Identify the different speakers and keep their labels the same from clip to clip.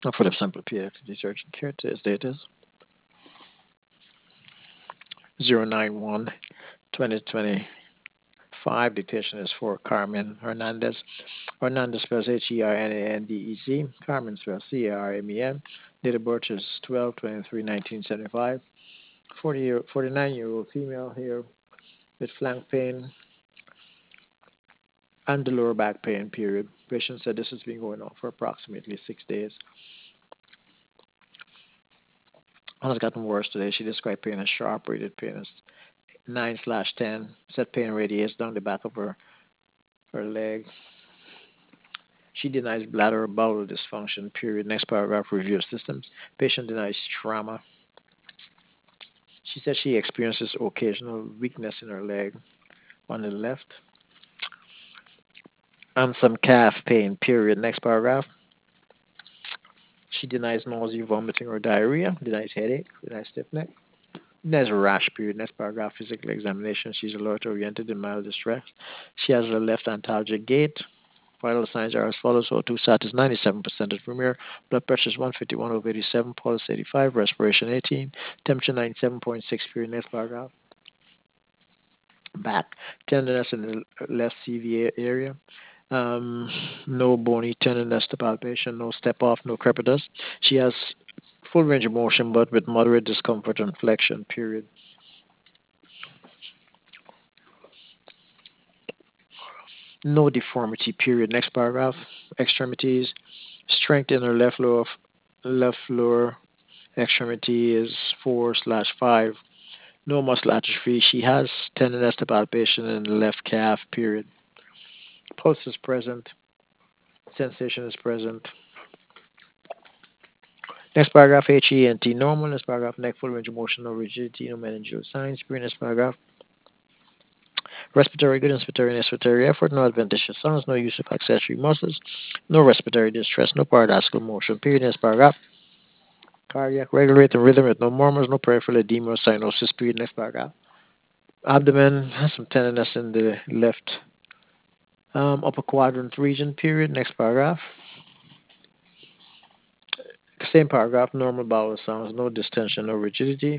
Speaker 1: For the sample pediatric urgent care, today's date is 091 2025. The patient is for Carmen Hernandez. Hernandez spells Hernandez. Carmen spells Carmen. Date of birth is 12/23/1975. 49-year-old female here with flank pain and the lower back pain, period. Patient said this has been going on for approximately 6 days. And it's gotten worse today. She described pain as sharp rated pain as 9/10. Said pain radiates down the back of her leg. She denies bladder or bowel dysfunction, period. Next paragraph, review of systems. Patient denies trauma. She says she experiences occasional weakness in her leg on the left and some calf pain, period. Next paragraph. She denies nausea, vomiting, or diarrhea, denies headache, denies stiff neck, denies rash, period. Next paragraph, physical examination. She's alert oriented in mild distress. She has a left antalgic gait. Vital signs are as follows. O2 sat is 97% at room air. Blood pressure is 151/87. Pulse 85. Respiration 18. Temperature 97.6. Period. Next paragraph. Back. Tenderness in the left CVA area. No bony tenderness to palpation. No step off. No crepitus. She has full range of motion but with moderate discomfort and flexion. Period. No deformity. Period. Next paragraph. Extremities. Strength in her left lower extremity is 4/5. No muscle atrophy. She has tenderness to palpation in the left calf, period. Pulse is present. Sensation is present. Next paragraph, HENT normal. Next paragraph, neck full range of motion, no rigidity, no meningeal signs. Next paragraph, respiratory good, inspiratory and expiratory effort, no adventitious sounds, no use of accessory muscles, no respiratory distress, no paradoxical motion. Period. Next paragraph, cardiac regulating rhythm with no murmurs, no peripheral edema or cyanosis. Period. Next paragraph. Abdomen has some tenderness in the left upper quadrant region, period. Next paragraph. Same paragraph, normal bowel sounds, no distension, no rigidity.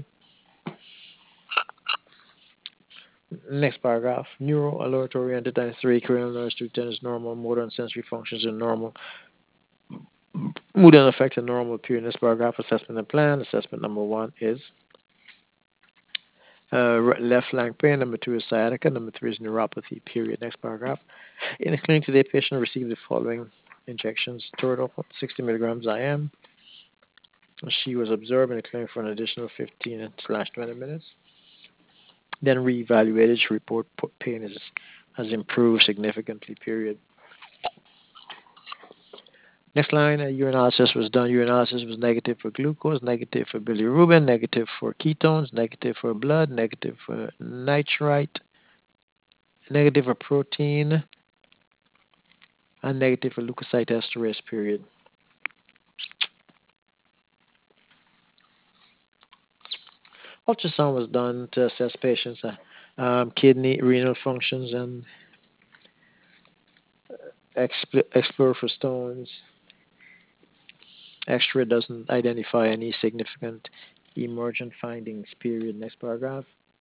Speaker 1: Next paragraph, neuro alert oriented times 3, cranial nerves 210 is normal, motor and sensory functions are normal, mood and affect are normal, period. Next paragraph, assessment and plan. Assessment number 1 is left flank pain, number 2 is sciatica, number 3 is neuropathy, period. Next paragraph. In the clinic today, patient received the following injections: Toradol 60 milligrams IM. She was observed in the clinic for an additional 15/20 minutes. Then reevaluated. She report pain has improved significantly. Period. Next line, urinalysis was done. Urinalysis was negative for glucose, negative for bilirubin, negative for ketones, negative for blood, negative for nitrite, negative for protein, and negative for leukocyte esterase. Period. Ultrasound was done to assess patients' kidney, renal functions, and explore for stones. X-ray doesn't identify any significant emergent findings. Period. Next paragraph.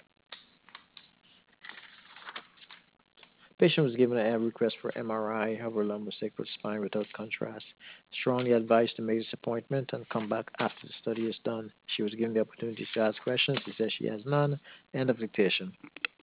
Speaker 1: Patient was given a request for MRI of her lumbosacral spine without contrast. Strongly advised to make this appointment and come back after the study is done. She was given the opportunity to ask questions. She says she has none. End of dictation.